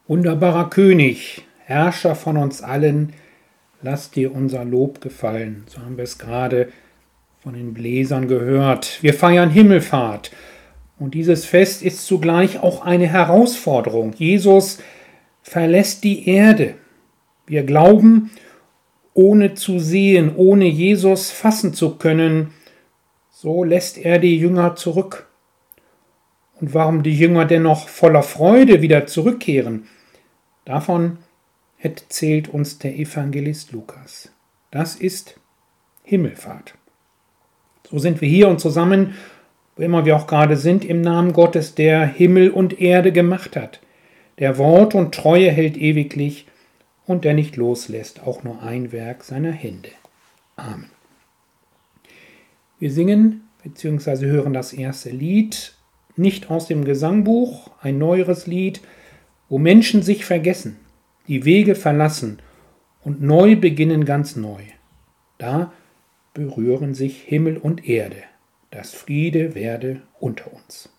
Wunderbarer König, Herrscher von uns allen, lass dir unser Lob gefallen. So haben wir es gerade von den Bläsern gehört. Wir feiern Himmelfahrt. Und dieses Fest ist zugleich auch eine Herausforderung. Jesus verlässt die Erde. Wir glauben, ohne zu sehen, ohne Jesus fassen zu können, so lässt er die Jünger zurück. Und warum die Jünger dennoch voller Freude wieder zurückkehren, davon erzählt uns der Evangelist Lukas. Das ist Himmelfahrt. So sind wir hier und zusammen, wo immer wir auch gerade sind, im Namen Gottes, der Himmel und Erde gemacht hat, der Wort und Treue hält ewiglich und der nicht loslässt, auch nur ein Werk seiner Hände. Amen. Wir singen bzw. hören das erste Lied, nicht aus dem Gesangbuch, ein neueres Lied, wo Menschen sich vergessen, die Wege verlassen und neu beginnen ganz neu. Da berühren sich Himmel und Erde, dass Friede werde unter uns.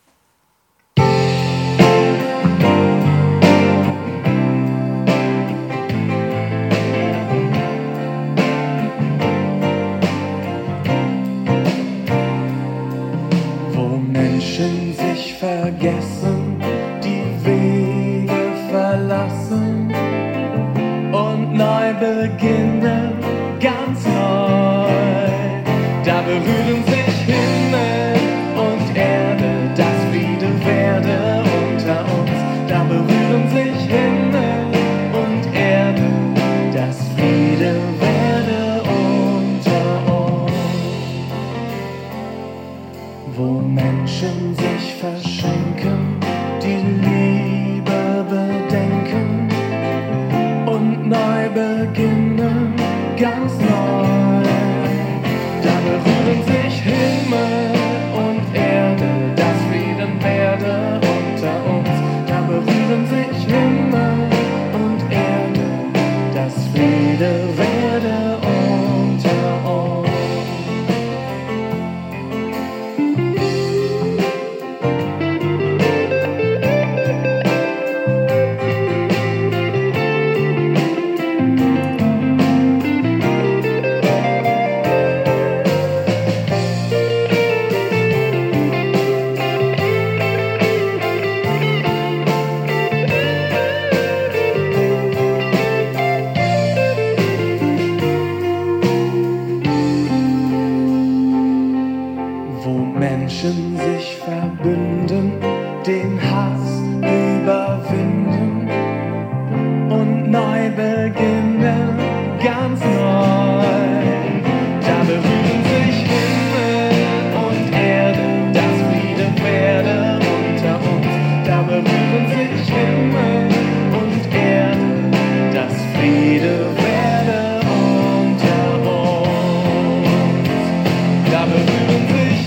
Wo Menschen sich vergessen, die Wege verlassen und neu beginnen, ganz neu. Da berühren sich Himmel und Erde, dass Friede werde unter uns. Da berühren sich Himmel und Erde, dass Friede werde unter uns. Wo Menschen sich verschenken, die Liebe bedenken und neu beginnen, ganz neu. Da berühren sich Himmel und Erde, dass Frieden werde unter uns. Da berühren sich Himmel und Erde, dass Friede werde unter uns. Menschen sich verbünden, den Hass überwinden und neu beginnen, ganz neu. Da berühren sich Himmel und Erde, dass Friede werde unter uns. Da berühren sich Himmel und Erde, dass Friede werde unter uns. Da berühren sich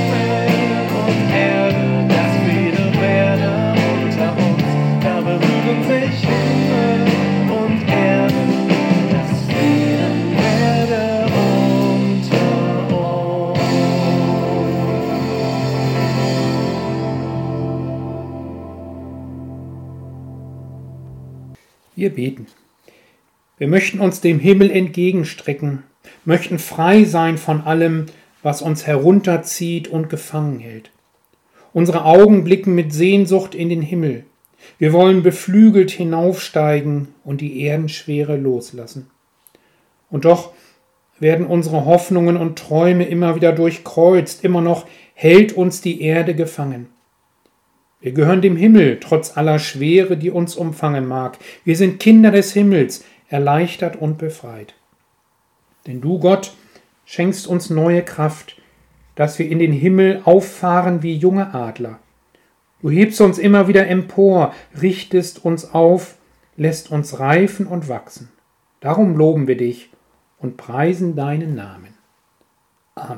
Wir beten. Wir möchten uns dem Himmel entgegenstrecken, möchten frei sein von allem, was uns herunterzieht und gefangen hält. Unsere Augen blicken mit Sehnsucht in den Himmel. Wir wollen beflügelt hinaufsteigen und die Erdenschwere loslassen. Und doch werden unsere Hoffnungen und Träume immer wieder durchkreuzt, immer noch hält uns die Erde gefangen. Wir gehören dem Himmel, trotz aller Schwere, die uns umfangen mag. Wir sind Kinder des Himmels, erleichtert und befreit. Denn du, Gott, schenkst uns neue Kraft, dass wir in den Himmel auffahren wie junge Adler. Du hebst uns immer wieder empor, richtest uns auf, lässt uns reifen und wachsen. Darum loben wir dich und preisen deinen Namen. Amen.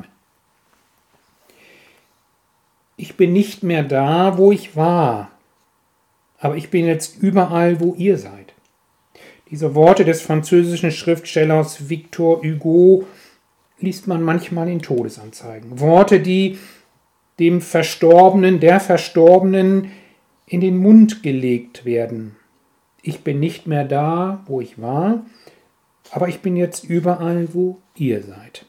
Ich bin nicht mehr da, wo ich war, aber ich bin jetzt überall, wo ihr seid. Diese Worte des französischen Schriftstellers Victor Hugo liest man manchmal in Todesanzeigen. Worte, die dem Verstorbenen, der Verstorbenen in den Mund gelegt werden. ich bin nicht mehr da, wo ich war, aber ich bin jetzt überall, wo ihr seid.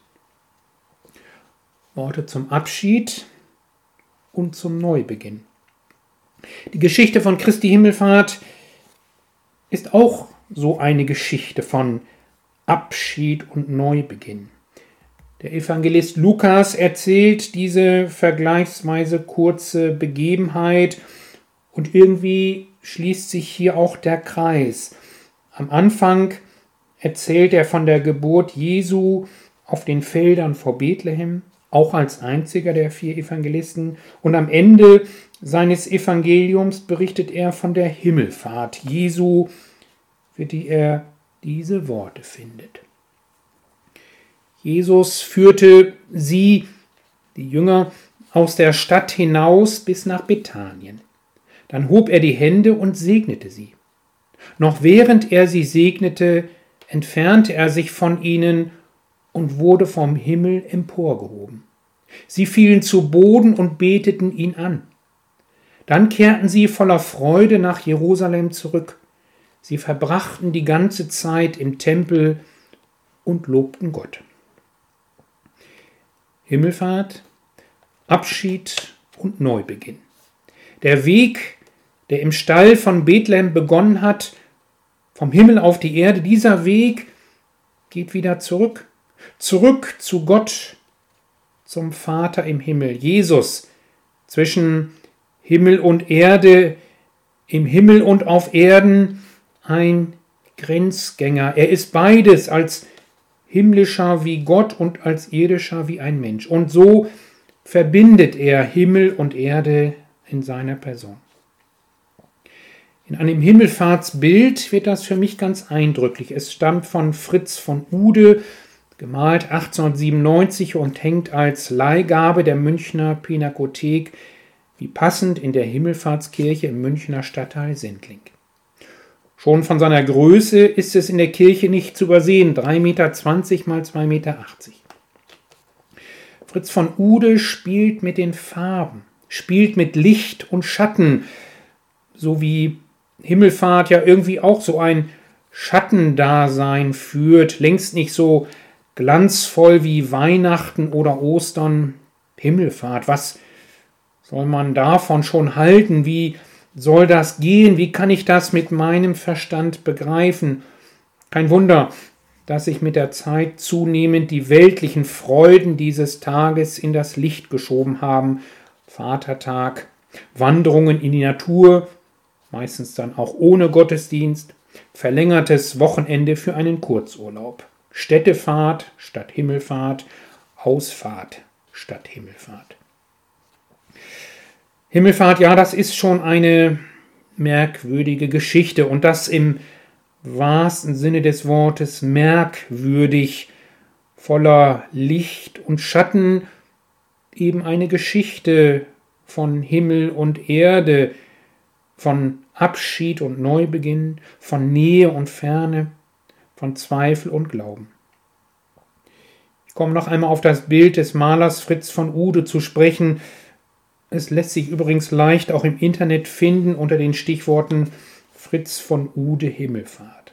Worte zum Abschied und zum Neubeginn. Die Geschichte von Christi Himmelfahrt ist auch so eine Geschichte von Abschied und Neubeginn. Der Evangelist Lukas erzählt diese vergleichsweise kurze Begebenheit und irgendwie schließt sich hier auch der Kreis. Am Anfang erzählt er von der Geburt Jesu auf den Feldern vor Bethlehem, auch als einziger der 4 Evangelisten. Und am Ende seines Evangeliums berichtet er von der Himmelfahrt Jesu, für die er diese Worte findet. Jesus führte sie, die Jünger, aus der Stadt hinaus bis nach Bethanien. Dann hob er die Hände und segnete sie. Noch während er sie segnete, entfernte er sich von ihnen und wurde vom Himmel emporgehoben. Sie fielen zu Boden und beteten ihn an. Dann kehrten sie voller Freude nach Jerusalem zurück. Sie verbrachten die ganze Zeit im Tempel und lobten Gott. Himmelfahrt, Abschied und Neubeginn. Der Weg, der im Stall von Bethlehem begonnen hat, vom Himmel auf die Erde, dieser Weg geht wieder zurück. Zurück zu Gott, zum Vater im Himmel. Jesus zwischen Himmel und Erde, im Himmel und auf Erden, ein Grenzgänger. Er ist beides, als himmlischer wie Gott und als irdischer wie ein Mensch. Und so verbindet er Himmel und Erde in seiner Person. In einem Himmelfahrtsbild wird das für mich ganz eindrücklich. Es stammt von Fritz von Uhde, gemalt 1897 und hängt als Leihgabe der Münchner Pinakothek wie passend in der Himmelfahrtskirche im Münchner Stadtteil Sendling. Schon von seiner Größe ist es in der Kirche nicht zu übersehen, 3,20 Meter mal 2,80 Meter. Fritz von Uhde spielt mit den Farben, spielt mit Licht und Schatten, so wie Himmelfahrt ja irgendwie auch so ein Schattendasein führt, längst nicht so glanzvoll wie Weihnachten oder Ostern. Himmelfahrt, was soll man davon schon halten? Wie soll das gehen? Wie kann ich das mit meinem Verstand begreifen? Kein Wunder, dass sich mit der Zeit zunehmend die weltlichen Freuden dieses Tages in das Licht geschoben haben. Vatertag, Wanderungen in die Natur, meistens dann auch ohne Gottesdienst, verlängertes Wochenende für einen Kurzurlaub, Städtefahrt statt Himmelfahrt, Ausfahrt statt Himmelfahrt. Himmelfahrt, ja, das ist schon eine merkwürdige Geschichte und das im wahrsten Sinne des Wortes merkwürdig, voller Licht und Schatten, eben eine Geschichte von Himmel und Erde, von Abschied und Neubeginn, von Nähe und Ferne, von Zweifel und Glauben. Ich komme noch einmal auf das Bild des Malers Fritz von Uhde zu sprechen. Es lässt sich übrigens leicht auch im Internet finden unter den Stichworten Fritz von Uhde Himmelfahrt.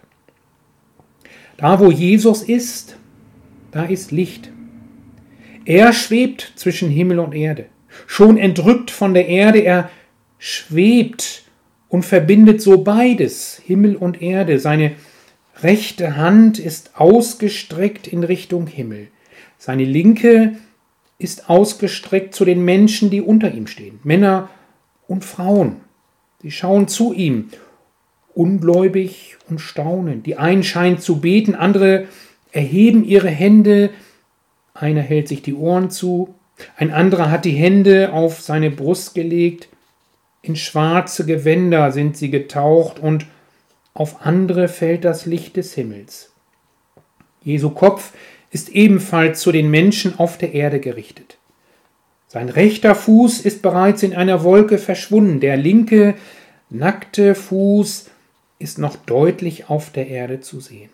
Da, wo Jesus ist, da ist Licht. Er schwebt zwischen Himmel und Erde. Schon entrückt von der Erde, er schwebt und verbindet so beides, Himmel und Erde. Seine rechte Hand ist ausgestreckt in Richtung Himmel. Seine linke ist ausgestreckt zu den Menschen, die unter ihm stehen, Männer und Frauen. Sie schauen zu ihm, ungläubig und staunen. Die einen scheinen zu beten, andere erheben ihre Hände. Einer hält sich die Ohren zu, ein anderer hat die Hände auf seine Brust gelegt. In schwarze Gewänder sind sie getaucht und auf andere fällt das Licht des Himmels. Jesu Kopf ist ebenfalls zu den Menschen auf der Erde gerichtet. Sein rechter Fuß ist bereits in einer Wolke verschwunden. Der linke, nackte Fuß ist noch deutlich auf der Erde zu sehen.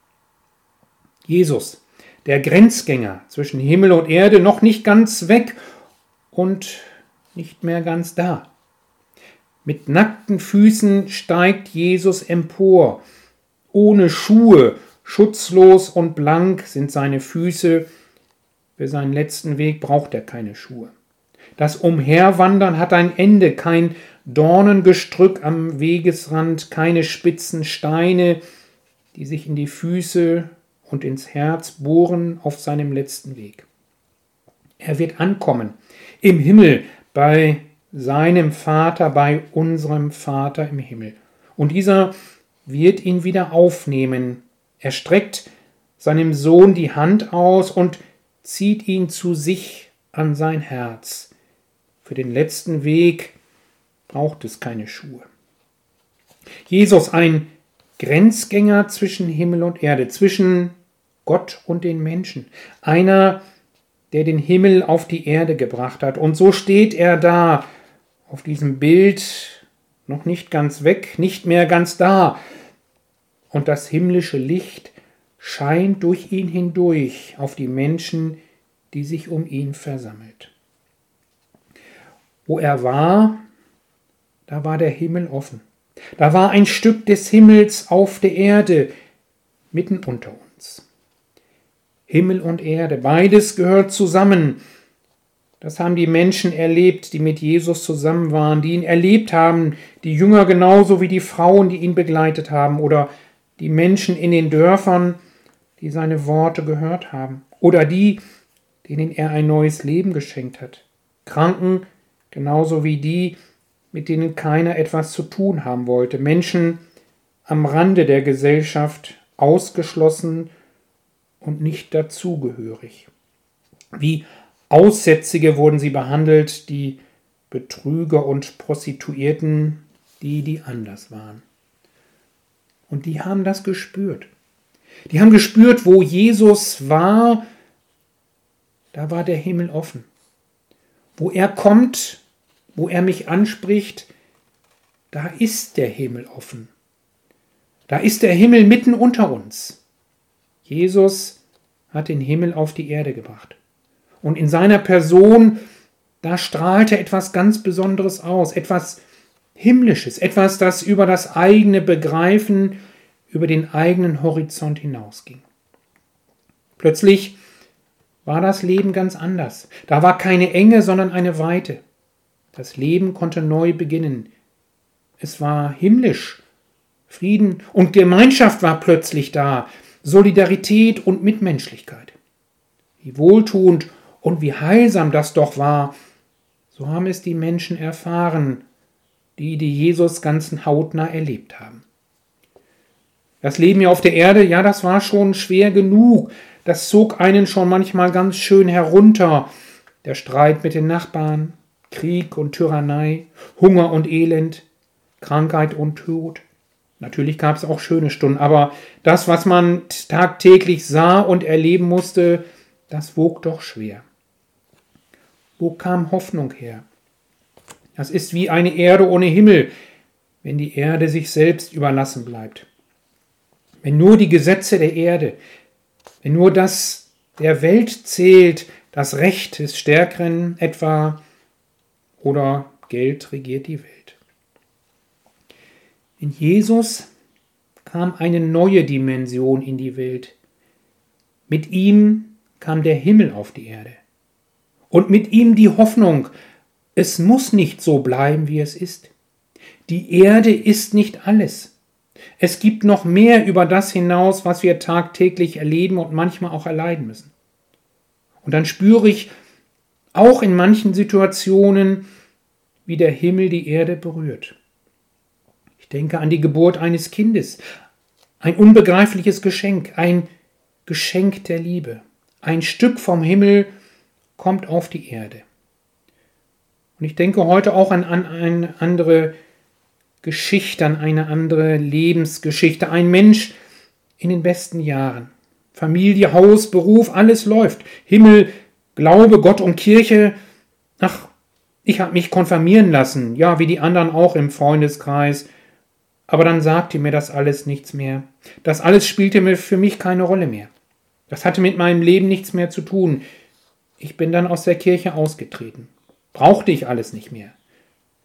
Jesus, der Grenzgänger zwischen Himmel und Erde, noch nicht ganz weg und nicht mehr ganz da. Mit nackten Füßen steigt Jesus empor. Ohne Schuhe, schutzlos und blank sind seine Füße. Für seinen letzten Weg braucht er keine Schuhe. Das Umherwandern hat ein Ende, kein Dornengestrüpp am Wegesrand, keine spitzen Steine, die sich in die Füße und ins Herz bohren auf seinem letzten Weg. Er wird ankommen im Himmel bei seinem Vater, bei unserem Vater im Himmel. Und dieser wird ihn wieder aufnehmen. Er streckt seinem Sohn die Hand aus und zieht ihn zu sich an sein Herz. Für den letzten Weg braucht es keine Schuhe. Jesus, ein Grenzgänger zwischen Himmel und Erde, zwischen Gott und den Menschen. Einer, der den Himmel auf die Erde gebracht hat. Und so steht er da, auf diesem Bild, noch nicht ganz weg, nicht mehr ganz da. Und das himmlische Licht scheint durch ihn hindurch auf die Menschen, die sich um ihn versammelt. Wo er war, da war der Himmel offen. Da war ein Stück des Himmels auf der Erde, mitten unter uns. Himmel und Erde, beides gehört zusammen. Das haben die Menschen erlebt, die mit Jesus zusammen waren, die ihn erlebt haben, die Jünger genauso wie die Frauen, die ihn begleitet haben, oder die Menschen in den Dörfern, die seine Worte gehört haben, oder die, denen er ein neues Leben geschenkt hat. Kranken, genauso wie die, mit denen keiner etwas zu tun haben wollte. Menschen am Rande der Gesellschaft, ausgeschlossen und nicht dazugehörig. Wie Aussätzige wurden sie behandelt, die Betrüger und Prostituierten, die anders waren. Und die haben das gespürt. Die haben gespürt, wo Jesus war, da war der Himmel offen. Wo er kommt, wo er mich anspricht, da ist der Himmel offen. Da ist der Himmel mitten unter uns. Jesus hat den Himmel auf die Erde gebracht. Und in seiner Person, da strahlte etwas ganz Besonderes aus, etwas Himmlisches, etwas, das über das eigene Begreifen, über den eigenen Horizont hinausging. Plötzlich war das Leben ganz anders. Da war keine Enge, sondern eine Weite. Das Leben konnte neu beginnen. Es war himmlisch. Frieden und Gemeinschaft war plötzlich da. Solidarität und Mitmenschlichkeit. Wie wohltuend und wie heilsam das doch war, so haben es die Menschen erfahren, die Jesus ganz hautnah erlebt haben. Das Leben hier auf der Erde, ja, das war schon schwer genug. Das zog einen schon manchmal ganz schön herunter. Der Streit mit den Nachbarn, Krieg und Tyrannei, Hunger und Elend, Krankheit und Tod. Natürlich gab es auch schöne Stunden, aber das, was man tagtäglich sah und erleben musste, das wog doch schwer. Wo kam Hoffnung her? Das ist wie eine Erde ohne Himmel, wenn die Erde sich selbst überlassen bleibt. Wenn nur die Gesetze der Erde, wenn nur das der Welt zählt, das Recht des Stärkeren etwa oder Geld regiert die Welt. In Jesus kam eine neue Dimension in die Welt. Mit ihm kam der Himmel auf die Erde. Und mit ihm die Hoffnung, es muss nicht so bleiben, wie es ist. Die Erde ist nicht alles. Es gibt noch mehr über das hinaus, was wir tagtäglich erleben und manchmal auch erleiden müssen. Und dann spüre ich auch in manchen Situationen, wie der Himmel die Erde berührt. Ich denke an die Geburt eines Kindes, ein unbegreifliches Geschenk, ein Geschenk der Liebe. Ein Stück vom Himmel kommt auf die Erde. Und ich denke heute auch an eine andere Geschichte, an eine andere Lebensgeschichte. Ein Mensch in den besten Jahren. Familie, Haus, Beruf, alles läuft. Himmel, Glaube, Gott und Kirche. Ach, ich habe mich konfirmieren lassen. Ja, wie die anderen auch im Freundeskreis. Aber dann sagte mir das alles nichts mehr. Das alles spielte mir für mich keine Rolle mehr. Das hatte mit meinem Leben nichts mehr zu tun. Ich bin dann aus der Kirche ausgetreten. Brauchte ich alles nicht mehr.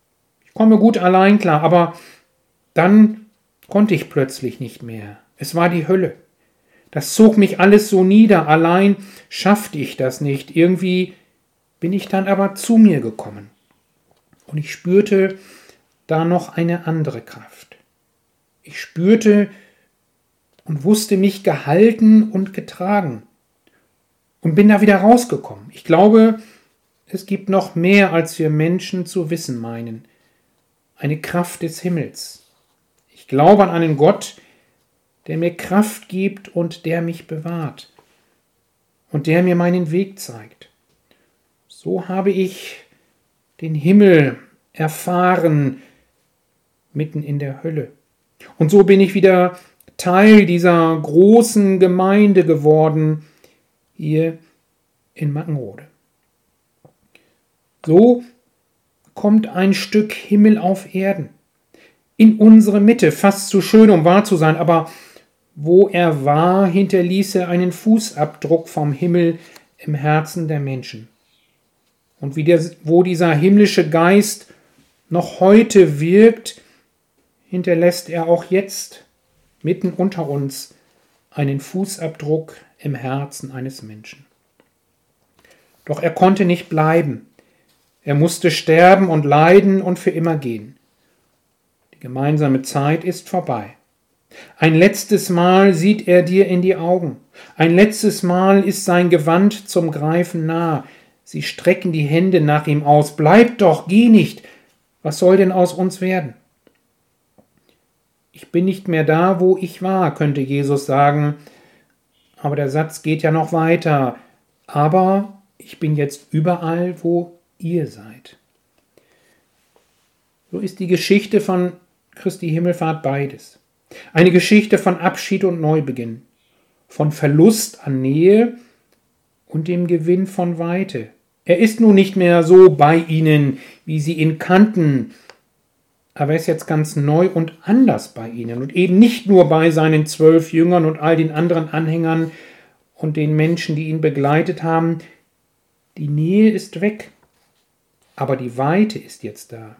Ich komme gut allein klar, aber dann konnte ich plötzlich nicht mehr. Es war die Hölle. Das zog mich alles so nieder, allein schaffte ich das nicht. Irgendwie bin ich dann aber zu mir gekommen. Und ich spürte da noch eine andere Kraft. Ich spürte und wusste mich gehalten und getragen. Und bin da wieder rausgekommen. Ich glaube, es gibt noch mehr, als wir Menschen zu wissen meinen. Eine Kraft des Himmels. Ich glaube an einen Gott, der mir Kraft gibt und der mich bewahrt und der mir meinen Weg zeigt. So habe ich den Himmel erfahren mitten in der Hölle. Und so bin ich wieder Teil dieser großen Gemeinde geworden hier in Mackenrode. So kommt ein Stück Himmel auf Erden in unsere Mitte, fast zu schön, um wahr zu sein, aber wo er war, hinterließ er einen Fußabdruck vom Himmel im Herzen der Menschen. Und wo dieser himmlische Geist noch heute wirkt, hinterlässt er auch jetzt mitten unter uns einen Fußabdruck im Herzen eines Menschen. Doch er konnte nicht bleiben. Er musste sterben und leiden und für immer gehen. Die gemeinsame Zeit ist vorbei. Ein letztes Mal sieht er dir in die Augen. Ein letztes Mal ist sein Gewand zum Greifen nah. Sie strecken die Hände nach ihm aus. Bleib doch, geh nicht. Was soll denn aus uns werden? Ich bin nicht mehr da, wo ich war, könnte Jesus sagen. Aber der Satz geht ja noch weiter. Aber ich bin jetzt überall, wo ihr seid. So ist die Geschichte von Christi Himmelfahrt beides. Eine Geschichte von Abschied und Neubeginn, von Verlust an Nähe und dem Gewinn von Weite. Er ist nun nicht mehr so bei ihnen, wie sie ihn kannten, aber er ist jetzt ganz neu und anders bei ihnen und eben nicht nur bei seinen 12 Jüngern und all den anderen Anhängern und den Menschen, die ihn begleitet haben. Die Nähe ist weg, aber die Weite ist jetzt da.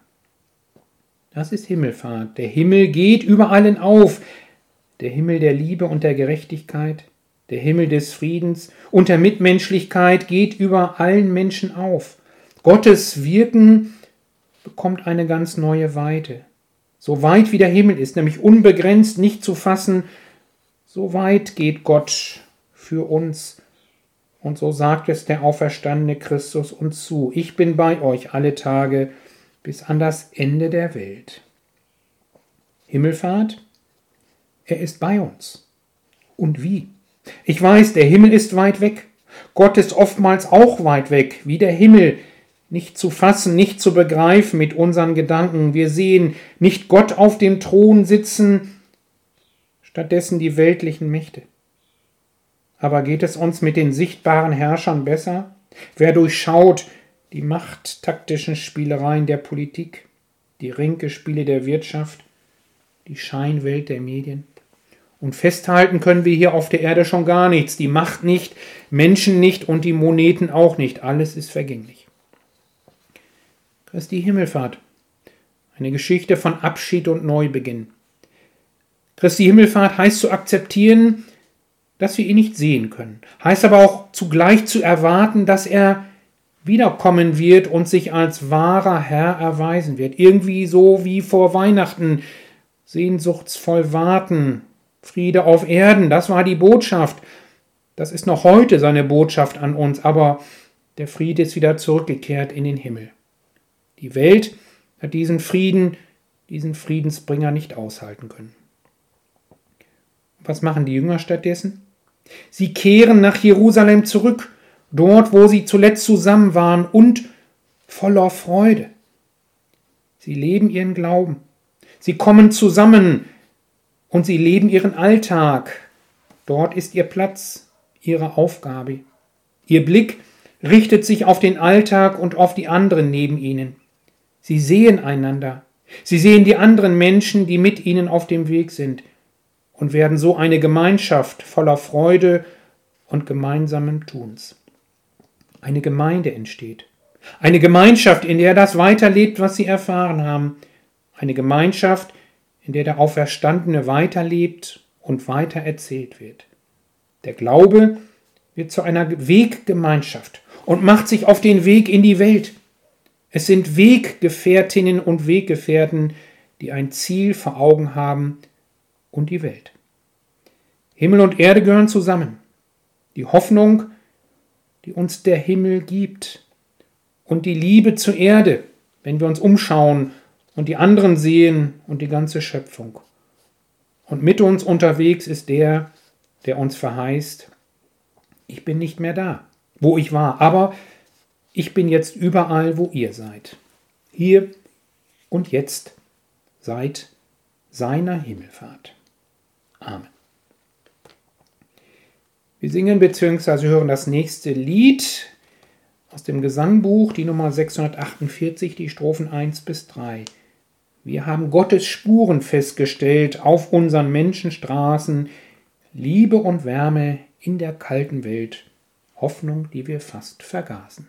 Das ist Himmelfahrt. Der Himmel geht über allen auf. Der Himmel der Liebe und der Gerechtigkeit, der Himmel des Friedens und der Mitmenschlichkeit geht über allen Menschen auf. Gottes Wirken bekommt eine ganz neue Weite. So weit wie der Himmel ist, nämlich unbegrenzt, nicht zu fassen, so weit geht Gott für uns. Und so sagt es der auferstandene Christus uns zu. Ich bin bei euch alle Tage bis an das Ende der Welt. Himmelfahrt, er ist bei uns. Und wie? Ich weiß, der Himmel ist weit weg. Gott ist oftmals auch weit weg, wie der Himmel. Nicht zu fassen, nicht zu begreifen mit unseren Gedanken. Wir sehen nicht Gott auf dem Thron sitzen, stattdessen die weltlichen Mächte. Aber geht es uns mit den sichtbaren Herrschern besser? Wer durchschaut die machttaktischen Spielereien der Politik, die Ränkespiele der Wirtschaft, die Scheinwelt der Medien? Und festhalten können wir hier auf der Erde schon gar nichts. Die Macht nicht, Menschen nicht und die Moneten auch nicht. Alles ist vergänglich. Christi Himmelfahrt. Eine Geschichte von Abschied und Neubeginn. Christi Himmelfahrt heißt zu akzeptieren, dass wir ihn nicht sehen können. Heißt aber auch zugleich zu erwarten, dass er wiederkommen wird und sich als wahrer Herr erweisen wird. Irgendwie so wie vor Weihnachten. Sehnsuchtsvoll warten. Friede auf Erden, das war die Botschaft. Das ist noch heute seine Botschaft an uns, aber der Friede ist wieder zurückgekehrt in den Himmel. Die Welt hat diesen Frieden, diesen Friedensbringer nicht aushalten können. Was machen die Jünger stattdessen? Sie kehren nach Jerusalem zurück, dort, wo sie zuletzt zusammen waren und voller Freude. Sie leben ihren Glauben. Sie kommen zusammen und sie leben ihren Alltag. Dort ist ihr Platz, ihre Aufgabe. Ihr Blick richtet sich auf den Alltag und auf die anderen neben ihnen. Sie sehen einander. Sie sehen die anderen Menschen, die mit ihnen auf dem Weg sind und werden so eine Gemeinschaft voller Freude und gemeinsamen Tuns. Eine Gemeinde entsteht. Eine Gemeinschaft, in der das weiterlebt, was sie erfahren haben. Eine Gemeinschaft, in der der Auferstandene weiterlebt und weiter erzählt wird. Der Glaube wird zu einer Weggemeinschaft und macht sich auf den Weg in die Welt. Es sind Weggefährtinnen und Weggefährten, die ein Ziel vor Augen haben und die Welt. Himmel und Erde gehören zusammen. Die Hoffnung, die uns der Himmel gibt, und die Liebe zur Erde, wenn wir uns umschauen und die anderen sehen und die ganze Schöpfung. Und mit uns unterwegs ist der, der uns verheißt, ich bin nicht mehr da, wo ich war, aber ich bin jetzt überall, wo ihr seid. Hier und jetzt seit seiner Himmelfahrt. Amen. Wir singen bzw. hören das nächste Lied aus dem Gesangbuch, die Nummer 648, die Strophen 1 bis 3. Wir haben Gottes Spuren festgestellt auf unseren Menschenstraßen, Liebe und Wärme in der kalten Welt, Hoffnung, die wir fast vergaßen.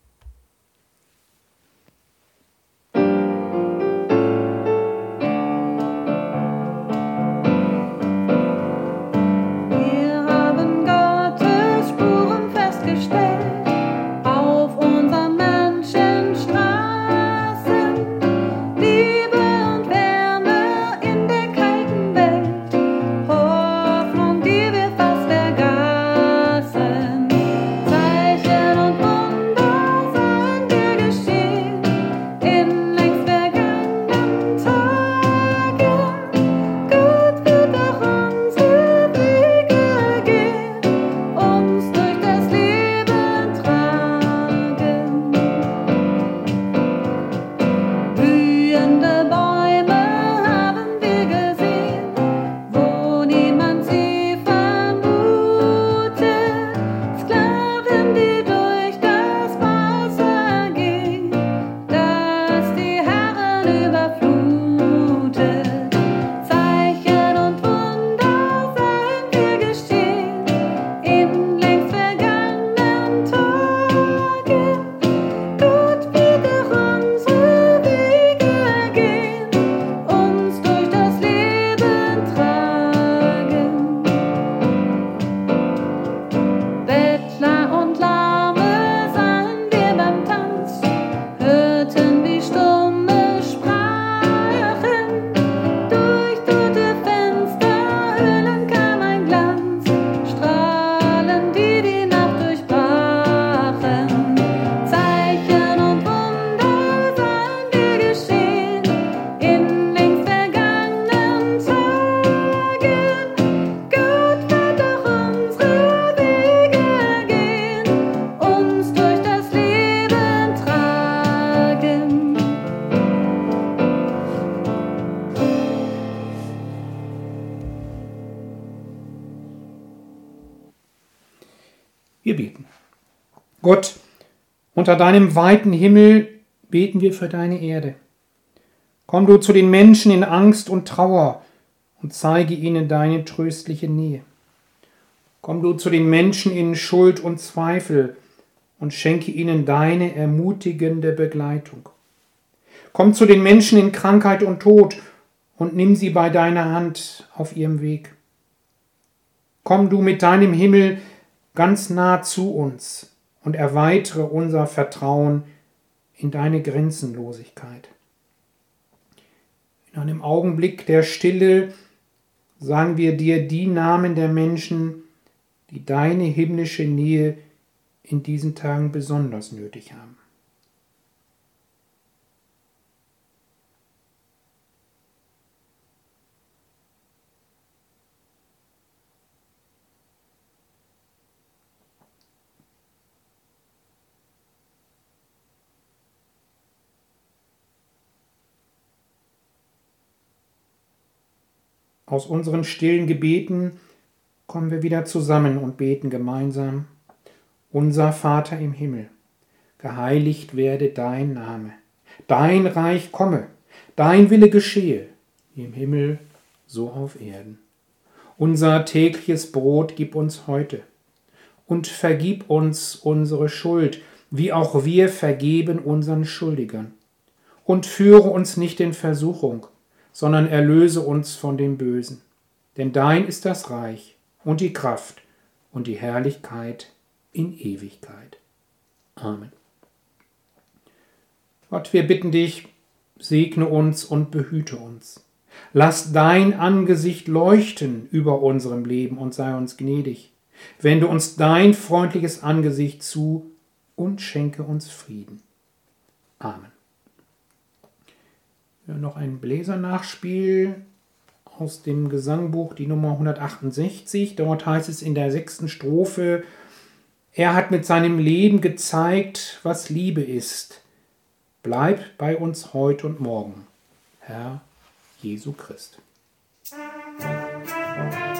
Wir beten. Gott, unter deinem weiten Himmel beten wir für deine Erde. Komm du zu den Menschen in Angst und Trauer und zeige ihnen deine tröstliche Nähe. Komm du zu den Menschen in Schuld und Zweifel und schenke ihnen deine ermutigende Begleitung. Komm zu den Menschen in Krankheit und Tod und nimm sie bei deiner Hand auf ihrem Weg. Komm du mit deinem Himmel ganz nah zu uns und erweitere unser Vertrauen in deine Grenzenlosigkeit. In einem Augenblick der Stille sagen wir dir die Namen der Menschen, die deine himmlische Nähe in diesen Tagen besonders nötig haben. Aus unseren stillen Gebeten kommen wir wieder zusammen und beten gemeinsam. Unser Vater im Himmel, geheiligt werde dein Name. Dein Reich komme, dein Wille geschehe, wie im Himmel, so auf Erden. Unser tägliches Brot gib uns heute und vergib uns unsere Schuld, wie auch wir vergeben unseren Schuldigern. Und führe uns nicht in Versuchung, sondern erlöse uns von dem Bösen. Denn dein ist das Reich und die Kraft und die Herrlichkeit in Ewigkeit. Amen. Gott, wir bitten dich, segne uns und behüte uns. Lass dein Angesicht leuchten über unserem Leben und sei uns gnädig. Wende uns dein freundliches Angesicht zu und schenke uns Frieden. Amen. Ja, noch ein Bläsernachspiel aus dem Gesangbuch, die Nummer 168. Dort heißt es in der 6. Strophe: Er hat mit seinem Leben gezeigt, was Liebe ist. Bleib bei uns heut und morgen, Herr Jesu Christ.